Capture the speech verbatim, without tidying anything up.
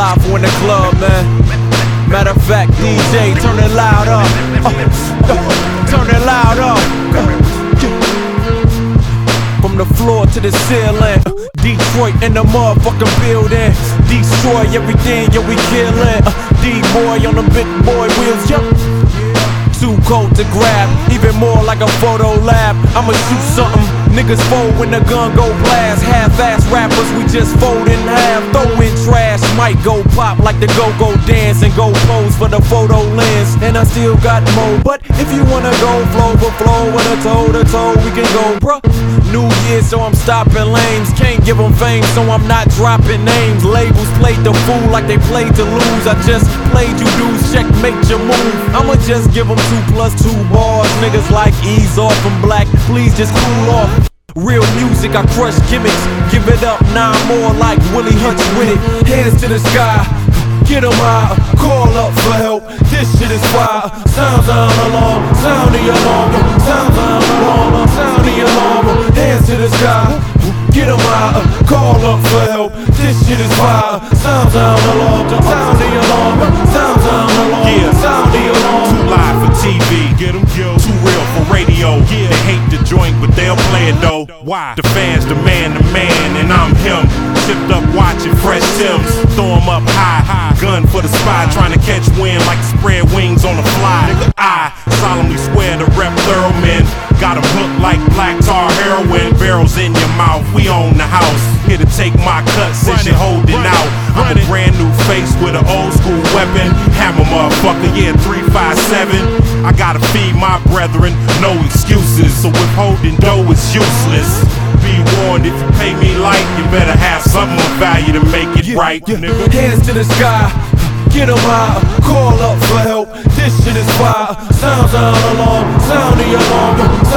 live for in the club, man. Matter of fact, D J, turn it loud up. Uh, turn it loud up. From the floor to the ceiling, Detroit in the motherfucking building. Destroy everything, yo, we killin'. uh, D-boy on the big boy wheels, yup. Too cold to grab, even more like a photo lab. I'ma shoot something, niggas fold when the gun go blast. Half-ass rappers, we just fold in half. Throw in trash, might go pop like the go-go dance and go pose for the photo lens. And I still got more, but if you wanna go flow for flow with a toe to toe, we can go, bruh. New Year, so I'm stopping lanes. Can't give them fame, so I'm not dropping names. Labels played the fool like they played to lose. I just played you dudes, checkmate your move. I'ma just give them two plus two bars. Niggas like ease off and black, please just cool off. Real music, I crush gimmicks. Give it up, nine more like Willie Hutch with it. Hands to the sky, get 'em high, call up for help. This shit is fire. Sounds on alarm, sound the alarm. Sounds on alarm, sound the alarm. Hands to the sky, get 'em high, call up for help. This shit is fire. Sounds on alarm, sound the alarm. Sounds on alarm, yeah, sound the alarm. Too live for T V, get 'em, yo. Too real for radio. Yeah. They hate the joint, but they'll play it though. Why? The fans demand the man, and I'm him. Tipped up watching fresh Timbs, throw 'em up high, high. Gun for the spy, trying to catch wind like spread wings on a fly. I solemnly swear to rep thorough men. Got 'em hooked like black tar heroin. Barrels in your mouth, we own the house. Here to take my cut since you're holding out. I'm a brand new face with an old school weapon. Hammer motherfucker, yeah, three five seven. I gotta feed my brethren, no excuses. So withholding dough is useless. Be warned, if you pay me light, you better have something of value to make it yeah, right, yeah. nigga. Hands to the sky, get 'em high, call up for help. This shit is fire. Sounds on alarm, sound the alarm.